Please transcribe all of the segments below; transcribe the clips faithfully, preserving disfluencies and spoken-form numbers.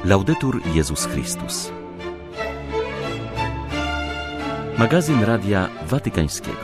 Laudetur Jezus Chrystus. Magazyn Radia Watykańskiego.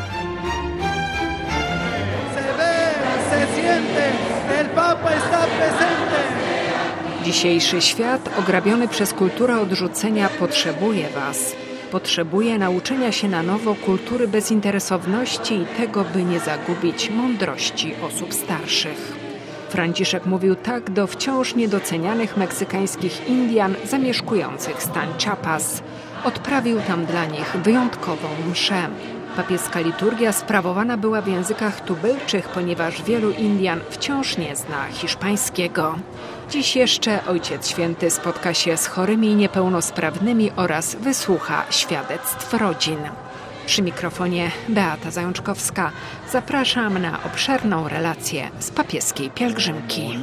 Dzisiejszy świat, ograbiony przez kulturę odrzucenia, potrzebuje Was. Potrzebuje nauczenia się na nowo kultury bezinteresowności i tego, by nie zagubić mądrości osób starszych. Franciszek mówił tak do wciąż niedocenianych meksykańskich Indian zamieszkujących stan Chiapas. Odprawił tam dla nich wyjątkową mszę. Papieska liturgia sprawowana była w językach tubylczych, ponieważ wielu Indian wciąż nie zna hiszpańskiego. Dziś jeszcze Ojciec Święty spotka się z chorymi i niepełnosprawnymi oraz wysłucha świadectw rodzin. Przy mikrofonie Beata Zajączkowska. Zapraszam na obszerną relację z papieskiej pielgrzymki.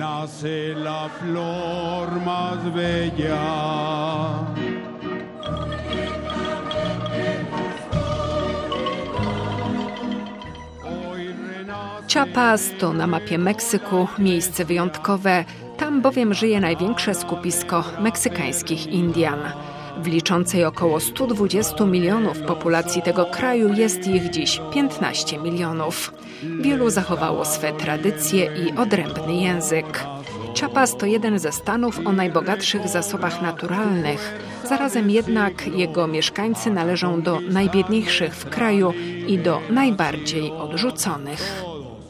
Chiapas to na mapie Meksyku miejsce wyjątkowe, tam bowiem żyje największe skupisko meksykańskich Indian. W liczącej około sto dwadzieścia milionów populacji tego kraju jest ich dziś piętnaście milionów. Wielu zachowało swe tradycje i odrębny język. Chiapas to jeden ze stanów o najbogatszych zasobach naturalnych. Zarazem jednak jego mieszkańcy należą do najbiedniejszych w kraju i do najbardziej odrzuconych.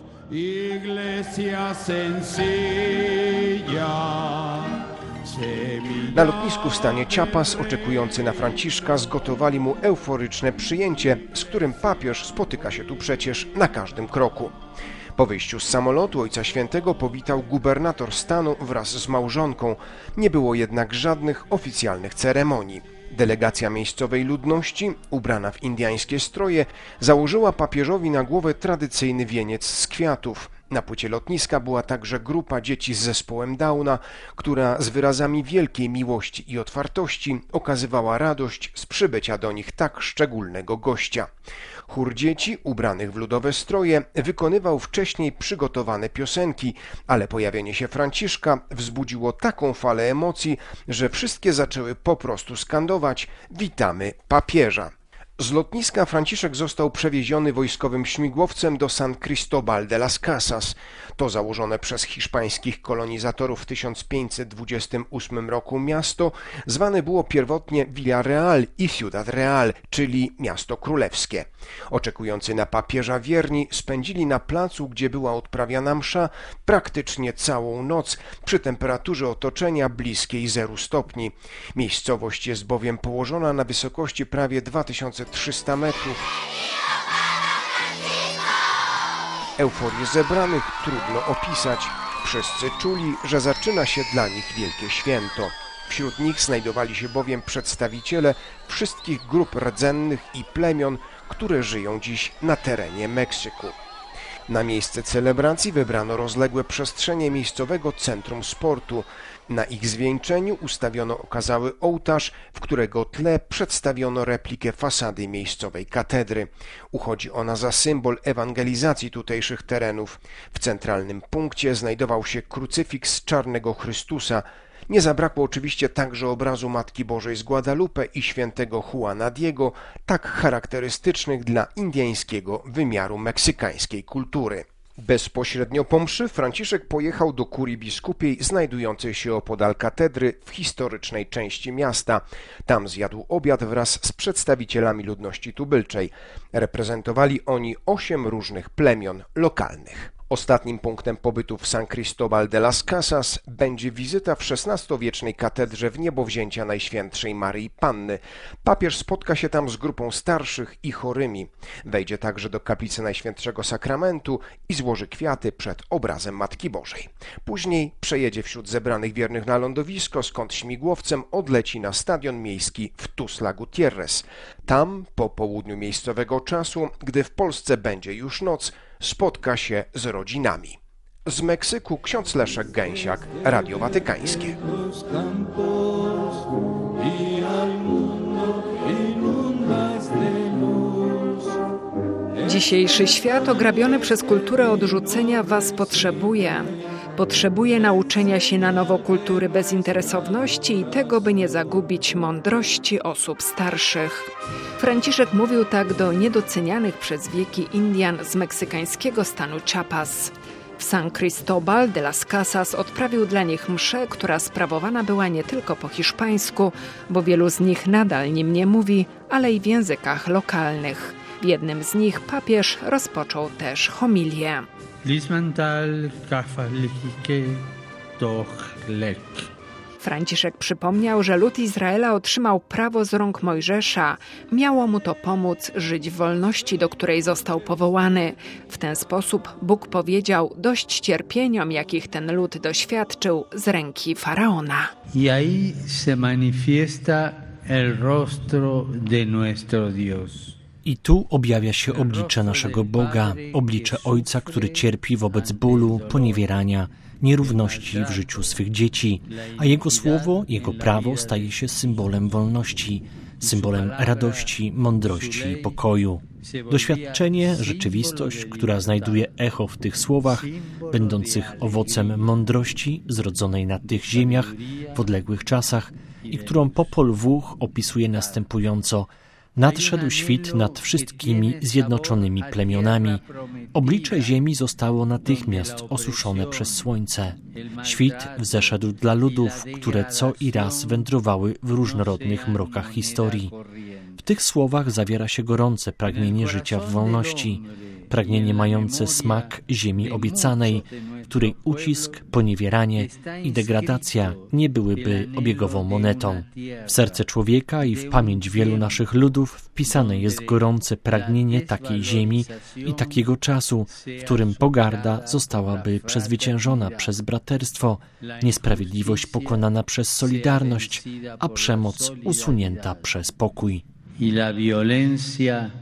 Na lotnisku w stanie Chiapas oczekujący na Franciszka zgotowali mu euforyczne przyjęcie, z którym papież spotyka się tu przecież na każdym kroku. Po wyjściu z samolotu Ojca Świętego powitał gubernator stanu wraz z małżonką. Nie było jednak żadnych oficjalnych ceremonii. Delegacja miejscowej ludności, ubrana w indyjskie stroje, założyła papieżowi na głowę tradycyjny wieniec z kwiatów. Na płycie lotniska była także grupa dzieci z zespołem Downa, która z wyrazami wielkiej miłości i otwartości okazywała radość z przybycia do nich tak szczególnego gościa. Chór dzieci, ubranych w ludowe stroje, wykonywał wcześniej przygotowane piosenki, ale pojawienie się Franciszka wzbudziło taką falę emocji, że wszystkie zaczęły po prostu skandować: witamy papieża. Z lotniska Franciszek został przewieziony wojskowym śmigłowcem do San Cristóbal de las Casas. To założone przez hiszpańskich kolonizatorów w tysiąc pięćset dwudziestym ósmym roku miasto zwane było pierwotnie Villarreal i Ciudad Real, czyli miasto królewskie. Oczekujący na papieża wierni spędzili na placu, gdzie była odprawiana msza, praktycznie całą noc przy temperaturze otoczenia bliskiej zeru stopni. Miejscowość jest bowiem położona na wysokości prawie dwa tysiące trzysta metrów. Euforię zebranych trudno opisać. Wszyscy czuli, że zaczyna się dla nich wielkie święto. Wśród nich znajdowali się bowiem przedstawiciele wszystkich grup rdzennych i plemion, które żyją dziś na terenie Meksyku. Na miejsce celebracji wybrano rozległe przestrzenie miejscowego centrum sportu. Na ich zwieńczeniu ustawiono okazały ołtarz, w którego tle przedstawiono replikę fasady miejscowej katedry. Uchodzi ona za symbol ewangelizacji tutejszych terenów. W centralnym punkcie znajdował się krucyfiks czarnego Chrystusa. Nie zabrakło oczywiście także obrazu Matki Bożej z Guadalupe i świętego Juana Diego, tak charakterystycznych dla indyjskiego wymiaru meksykańskiej kultury. Bezpośrednio po mszy Franciszek pojechał do kurii biskupiej znajdującej się opodal katedry w historycznej części miasta. Tam zjadł obiad wraz z przedstawicielami ludności tubylczej. Reprezentowali oni osiem różnych plemion lokalnych. Ostatnim punktem pobytu w San Cristóbal de las Casas będzie wizyta w szesnastowiecznej katedrze Wniebowzięcia Najświętszej Maryi Panny. Papież spotka się tam z grupą starszych i chorymi. Wejdzie także do kaplicy Najświętszego Sakramentu i złoży kwiaty przed obrazem Matki Bożej. Później przejedzie wśród zebranych wiernych na lądowisko, skąd śmigłowcem odleci na stadion miejski w Tuxtla Gutiérrez. Tam, po południu miejscowego czasu, gdy w Polsce będzie już noc, spotka się z rodzinami. Z Meksyku ksiądz Leszek Gęsiak, Radio Watykańskie. Dzisiejszy świat ograbiony przez kulturę odrzucenia Was potrzebuje. Potrzebuje nauczenia się na nowo kultury bezinteresowności i tego, by nie zagubić mądrości osób starszych. Franciszek mówił tak do niedocenianych przez wieki Indian z meksykańskiego stanu Chiapas. W San Cristóbal de las Casas odprawił dla nich mszę, która sprawowana była nie tylko po hiszpańsku, bo wielu z nich nadal nim nie mówi, ale i w językach lokalnych. W jednym z nich papież rozpoczął też homilię. Franciszek przypomniał, że lud Izraela otrzymał prawo z rąk Mojżesza. Miało mu to pomóc żyć w wolności, do której został powołany. W ten sposób Bóg powiedział dość cierpieniom, jakich ten lud doświadczył z ręki Faraona. I ahí se manifiesta el rostro de nuestro Dios. I tu objawia się oblicze naszego Boga, oblicze Ojca, który cierpi wobec bólu, poniewierania, nierówności w życiu swych dzieci, a Jego słowo, Jego prawo staje się symbolem wolności, symbolem radości, mądrości i pokoju. Doświadczenie, rzeczywistość, która znajduje echo w tych słowach, będących owocem mądrości zrodzonej na tych ziemiach w odległych czasach i którą Popol Vuh opisuje następująco: nadszedł świt nad wszystkimi zjednoczonymi plemionami. Oblicze ziemi zostało natychmiast osuszone przez słońce. Świt wzeszedł dla ludów, które co i raz wędrowały w różnorodnych mrokach historii. W tych słowach zawiera się gorące pragnienie życia w wolności, pragnienie mające smak ziemi obiecanej, w której ucisk, poniewieranie i degradacja nie byłyby obiegową monetą. W serce człowieka i w pamięć wielu naszych ludów wpisane jest gorące pragnienie takiej ziemi i takiego czasu, w którym pogarda zostałaby przezwyciężona przez braterstwo, niesprawiedliwość pokonana przez solidarność, a przemoc usunięta przez pokój. I la violencia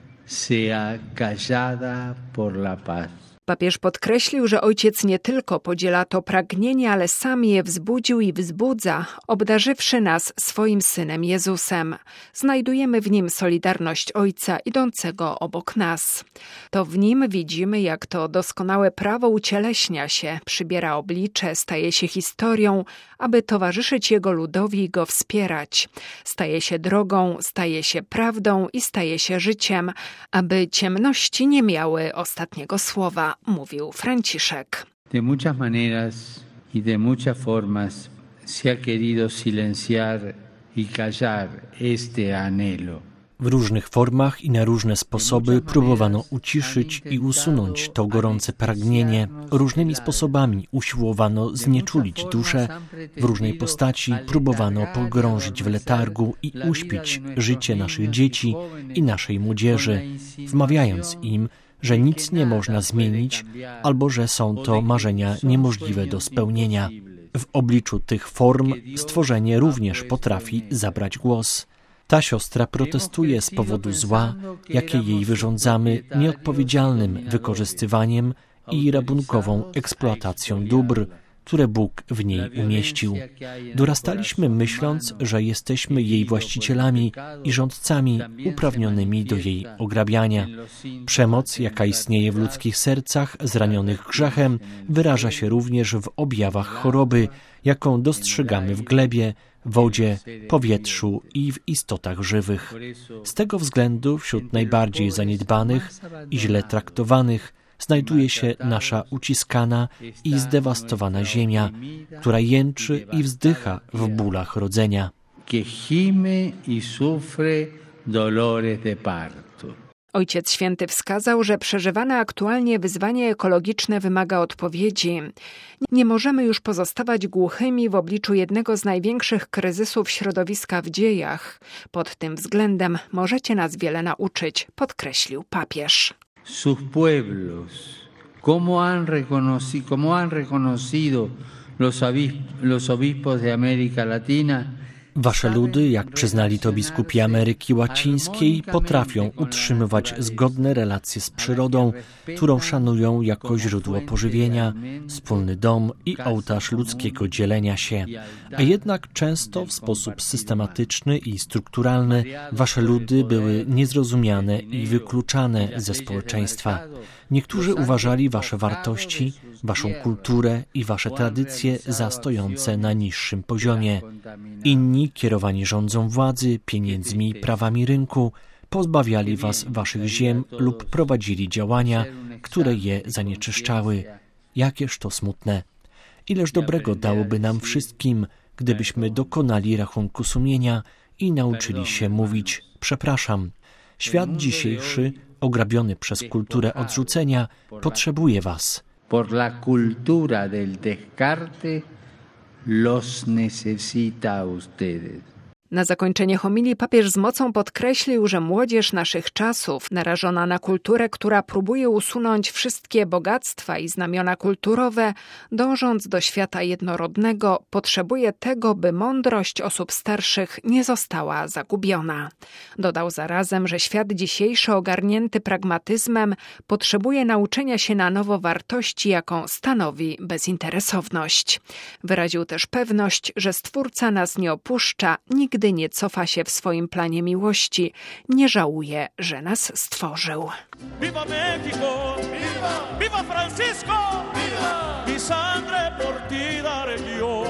sea callada por la paz. Papież podkreślił, że Ojciec nie tylko podziela to pragnienie, ale sam je wzbudził i wzbudza, obdarzywszy nas swoim Synem Jezusem. Znajdujemy w Nim solidarność Ojca idącego obok nas. To w Nim widzimy, jak to doskonałe prawo ucieleśnia się, przybiera oblicze, staje się historią, aby towarzyszyć Jego ludowi i Go wspierać. Staje się drogą, staje się prawdą i staje się życiem, aby ciemności nie miały ostatniego słowa, mówił Franciszek. De muchas maneras y de muchas formas se ha querido silenciar y callar este anhelo. W różnych formach i na różne sposoby próbowano uciszyć i usunąć to gorące pragnienie. Różnymi sposobami usiłowano znieczulić duszę. W różnej postaci próbowano pogrążyć w letargu i uśpić życie naszych dzieci i naszej młodzieży, wmawiając im, że nic nie można zmienić albo że są to marzenia niemożliwe do spełnienia. W obliczu tych form stworzenie również potrafi zabrać głos. Ta siostra protestuje z powodu zła, jakie jej wyrządzamy nieodpowiedzialnym wykorzystywaniem i rabunkową eksploatacją dóbr, które Bóg w niej umieścił. Dorastaliśmy myśląc, że jesteśmy jej właścicielami i rządcami uprawnionymi do jej ograbiania. Przemoc, jaka istnieje w ludzkich sercach zranionych grzechem, wyraża się również w objawach choroby, jaką dostrzegamy w glebie, wodzie, powietrzu i w istotach żywych. Z tego względu wśród najbardziej zaniedbanych i źle traktowanych znajduje się nasza uciskana i zdewastowana ziemia, która jęczy i wzdycha w bólach rodzenia. Ojciec Święty wskazał, że przeżywane aktualnie wyzwanie ekologiczne wymaga odpowiedzi. Nie możemy już pozostawać głuchymi w obliczu jednego z największych kryzysów środowiska w dziejach. Pod tym względem możecie nas wiele nauczyć, podkreślił papież. Sus pueblos, como han reconocido, como han reconocido los, los obispos de América Latina. Wasze ludy, jak przyznali to biskupi Ameryki Łacińskiej, potrafią utrzymywać zgodne relacje z przyrodą, którą szanują jako źródło pożywienia, wspólny dom i ołtarz ludzkiego dzielenia się. A jednak często w sposób systematyczny i strukturalny wasze ludy były niezrozumiane i wykluczane ze społeczeństwa. Niektórzy uważali wasze wartości, waszą kulturę i wasze tradycje za stojące na niższym poziomie. Inni, kierowani rządzą władzy, pieniędzmi, prawami rynku, pozbawiali was waszych ziem lub prowadzili działania, które je zanieczyszczały. Jakież to smutne. Ileż dobrego dałoby nam wszystkim, gdybyśmy dokonali rachunku sumienia i nauczyli się mówić przepraszam. Świat dzisiejszy, ograbiony przez kulturę odrzucenia, potrzebuje was. Por la cultura del descarte, los necesita a ustedes. Na zakończenie homilii papież z mocą podkreślił, że młodzież naszych czasów, narażona na kulturę, która próbuje usunąć wszystkie bogactwa i znamiona kulturowe, dążąc do świata jednorodnego, potrzebuje tego, by mądrość osób starszych nie została zagubiona. Dodał zarazem, że świat dzisiejszy, ogarnięty pragmatyzmem, potrzebuje nauczenia się na nowo wartości, jaką stanowi bezinteresowność. Wyraził też pewność, że Stwórca nas nie opuszcza, nigdy Nigdy nie cofa się w swoim planie miłości, nie żałuje, że nas stworzył. Viva México! Viva! Viva Francisco! Viva! Mi sangre por ti daré yo.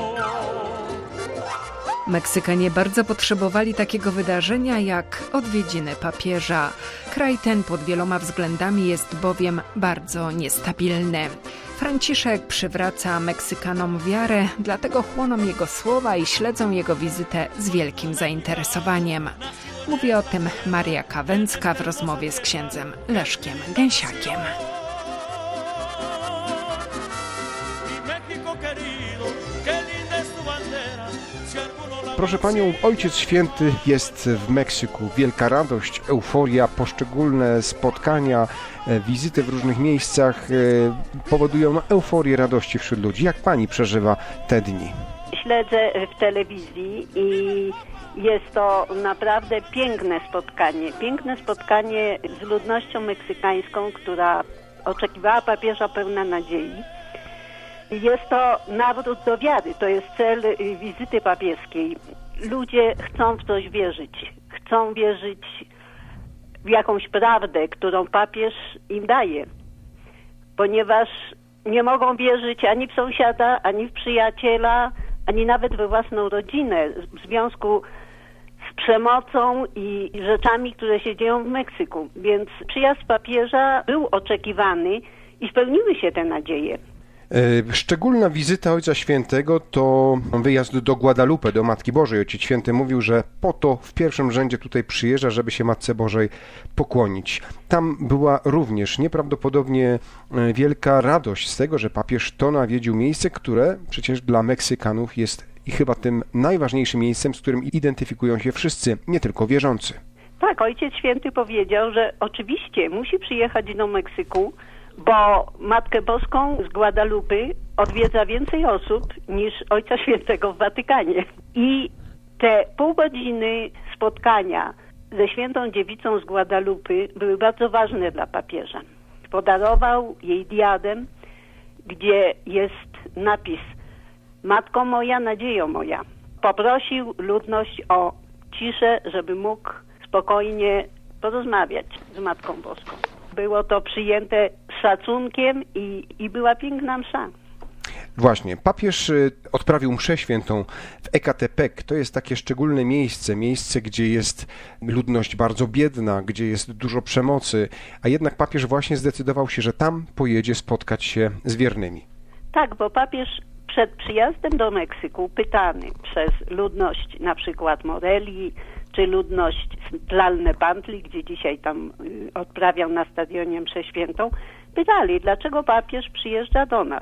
Meksykanie bardzo potrzebowali takiego wydarzenia jak odwiedziny papieża. Kraj ten pod wieloma względami jest bowiem bardzo niestabilny. Franciszek przywraca Meksykanom wiarę, dlatego chłoną jego słowa i śledzą jego wizytę z wielkim zainteresowaniem. Mówi o tym Maria Kawęcka w rozmowie z księdzem Leszkiem Gęsiakiem. Proszę Panią, Ojciec Święty jest w Meksyku. Wielka radość, euforia, poszczególne spotkania, wizyty w różnych miejscach powodują no, euforię radości wśród ludzi. Jak Pani przeżywa te dni? Śledzę w telewizji i jest to naprawdę piękne spotkanie. Piękne spotkanie z ludnością meksykańską, która oczekiwała papieża pełna nadziei. Jest to nawrót do wiary, to jest cel wizyty papieskiej. Ludzie chcą w coś wierzyć, chcą wierzyć w jakąś prawdę, którą papież im daje, ponieważ nie mogą wierzyć ani w sąsiada, ani w przyjaciela, ani nawet we własną rodzinę w związku z przemocą i rzeczami, które się dzieją w Meksyku. Więc przyjazd papieża był oczekiwany i spełniły się te nadzieje. Szczególna wizyta Ojca Świętego to wyjazd do Guadalupe, do Matki Bożej. Ojciec Święty mówił, że po to w pierwszym rzędzie tutaj przyjeżdża, żeby się Matce Bożej pokłonić. Tam była również nieprawdopodobnie wielka radość z tego, że papież to nawiedził miejsce, które przecież dla Meksykanów jest i chyba tym najważniejszym miejscem, z którym identyfikują się wszyscy, nie tylko wierzący. Tak, Ojciec Święty powiedział, że oczywiście musi przyjechać do Meksyku, bo Matkę Boską z Guadalupy odwiedza więcej osób niż Ojca Świętego w Watykanie. I te pół godziny spotkania ze Świętą Dziewicą z Guadalupy były bardzo ważne dla papieża. Podarował jej diadem, gdzie jest napis Matko moja, nadziejo moja. Poprosił ludność o ciszę, żeby mógł spokojnie porozmawiać z Matką Boską. Było to przyjęte z szacunkiem i, i była piękna msza. Właśnie, papież odprawił mszę świętą w Ecatepec. To jest takie szczególne miejsce, miejsce, gdzie jest ludność bardzo biedna, gdzie jest dużo przemocy, a jednak papież właśnie zdecydował się, że tam pojedzie spotkać się z wiernymi. Tak, bo papież przed przyjazdem do Meksyku pytany przez ludność na przykład Morelii, czy ludność Tlalnepantli, gdzie dzisiaj tam odprawiał na stadionie mszę świętą, pytali, dlaczego papież przyjeżdża do nas.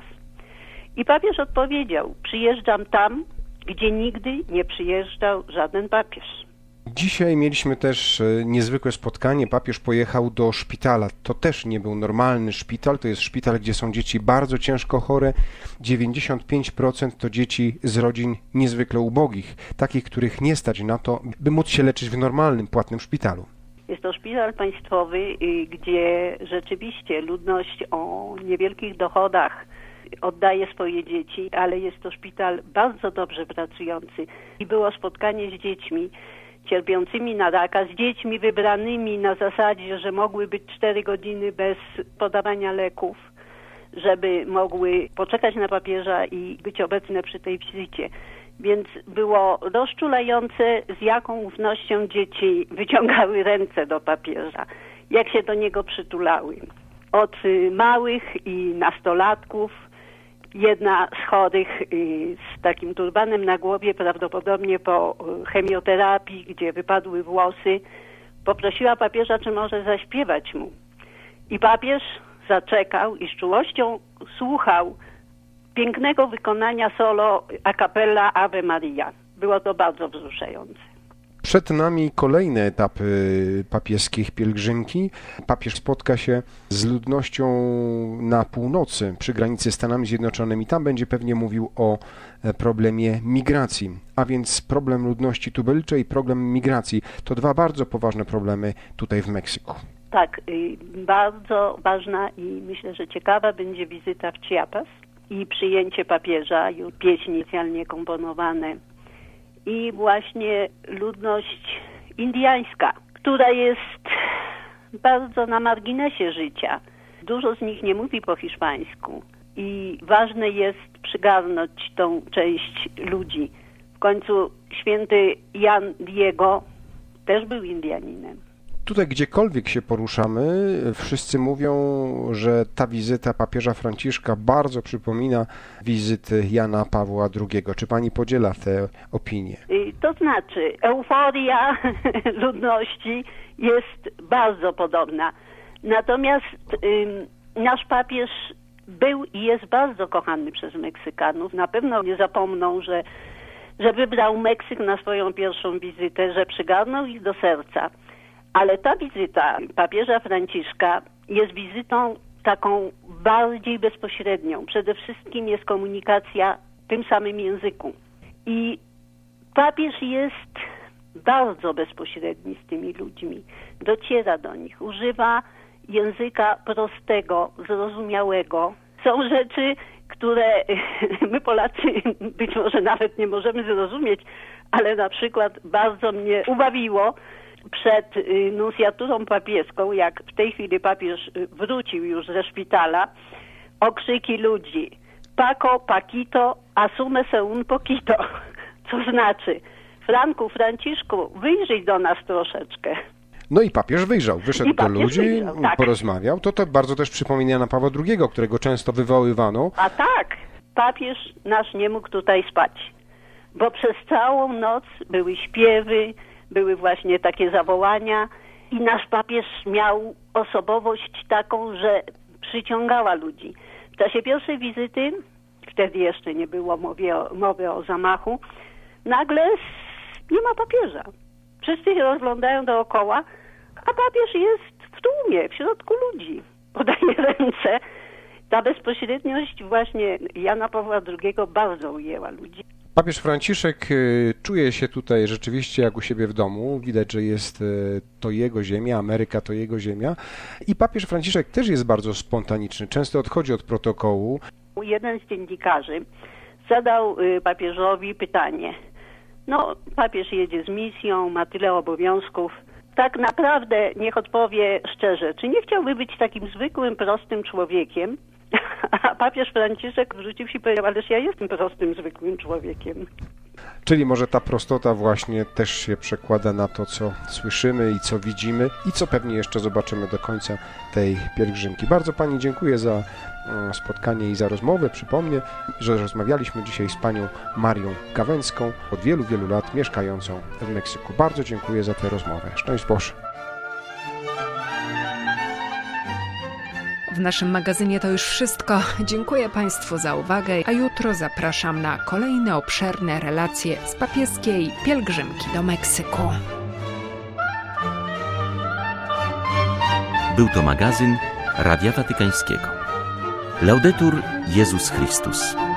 I papież odpowiedział, przyjeżdżam tam, gdzie nigdy nie przyjeżdżał żaden papież. Dzisiaj mieliśmy też niezwykłe spotkanie. Papież pojechał do szpitala. To też nie był normalny szpital. To jest szpital, gdzie są dzieci bardzo ciężko chore. dziewięćdziesiąt pięć procent to dzieci z rodzin niezwykle ubogich. Takich, których nie stać na to, by móc się leczyć w normalnym, płatnym szpitalu. Jest to szpital państwowy, gdzie rzeczywiście ludność o niewielkich dochodach oddaje swoje dzieci, ale jest to szpital bardzo dobrze pracujący. I było spotkanie z dziećmi cierpiącymi na raka, z dziećmi wybranymi na zasadzie, że mogły być cztery godziny bez podawania leków, żeby mogły poczekać na papieża i być obecne przy tej wizycie. Więc było rozczulające, z jaką ufnością dzieci wyciągały ręce do papieża, jak się do niego przytulały. Od małych i nastolatków, jedna z chorych z takim turbanem na głowie, prawdopodobnie po chemioterapii, gdzie wypadły włosy, poprosiła papieża, czy może zaśpiewać mu. I papież zaczekał i z czułością słuchał pięknego wykonania solo a cappella Ave Maria. Było to bardzo wzruszające. Przed nami kolejne etapy papieskich pielgrzymki. Papież spotka się z ludnością na północy, przy granicy z Stanami Zjednoczonymi. Tam będzie pewnie mówił o problemie migracji, a więc problem ludności tubylczej i problem migracji. To dwa bardzo poważne problemy tutaj w Meksyku. Tak, bardzo ważna i myślę, że ciekawa będzie wizyta w Chiapas i przyjęcie papieża, pieśni specjalnie komponowane. I właśnie ludność indyjska, która jest bardzo na marginesie życia. Dużo z nich nie mówi po hiszpańsku i ważne jest przygarnąć tą część ludzi. W końcu święty Jan Diego też był Indianinem. Tutaj gdziekolwiek się poruszamy, wszyscy mówią, że ta wizyta papieża Franciszka bardzo przypomina wizyty Jana Pawła drugiego. Czy pani podziela tę opinię? To znaczy, euforia ludności jest bardzo podobna. Natomiast ym, nasz papież był i jest bardzo kochany przez Meksykanów. Na pewno nie zapomną, że, że wybrał Meksyk na swoją pierwszą wizytę, że przygarnął ich do serca. Ale ta wizyta papieża Franciszka jest wizytą taką bardziej bezpośrednią. Przede wszystkim jest komunikacja w tym samym języku. I papież jest bardzo bezpośredni z tymi ludźmi. Dociera do nich, używa języka prostego, zrozumiałego. Są rzeczy, które my Polacy być może nawet nie możemy zrozumieć, ale na przykład bardzo mnie ubawiło przed nuncjaturą papieską, jak w tej chwili papież wrócił już ze szpitala, okrzyki ludzi: Paco, Paquito, asume se un poquito. Co znaczy: Franku, Franciszku, wyjrzyj do nas troszeczkę. No i papież wyjrzał, wyszedł do ludzi, wyjrzał, tak. porozmawiał. To to bardzo też przypomina Jana Pawła drugiego, którego często wywoływano. A tak, papież nasz nie mógł tutaj spać, bo przez całą noc były śpiewy, były właśnie takie zawołania i nasz papież miał osobowość taką, że przyciągała ludzi. W czasie pierwszej wizyty, wtedy jeszcze nie było mowy o, mowy o zamachu, nagle nie ma papieża. Wszyscy się rozglądają dookoła, a papież jest w tłumie, w środku ludzi. Podaje ręce. Ta bezpośredniość właśnie Jana Pawła drugiego bardzo ujęła ludzi. Papież Franciszek czuje się tutaj rzeczywiście jak u siebie w domu. Widać, że jest to jego ziemia, Ameryka to jego ziemia. I papież Franciszek też jest bardzo spontaniczny. Często odchodzi od protokołu. Jeden z dziennikarzy zadał papieżowi pytanie. No, papież jedzie z misją, ma tyle obowiązków. Tak naprawdę niech odpowie szczerze, czy nie chciałby być takim zwykłym, prostym człowiekiem? A papież Franciszek wrzucił się i powiedział: ależ ja jestem prostym, zwykłym człowiekiem. Czyli może ta prostota właśnie też się przekłada na to, co słyszymy i co widzimy i co pewnie jeszcze zobaczymy do końca tej pielgrzymki. Bardzo pani dziękuję za spotkanie i za rozmowę. Przypomnę, że rozmawialiśmy dzisiaj z panią Marią Gawęcką, od wielu, wielu lat mieszkającą w Meksyku. Bardzo dziękuję za tę rozmowę. Szczęść Boże. W naszym magazynie to już wszystko. Dziękuję Państwu za uwagę, a jutro zapraszam na kolejne obszerne relacje z papieskiej pielgrzymki do Meksyku. Był to magazyn Radia Watykańskiego. Laudetur Jezus Chrystus.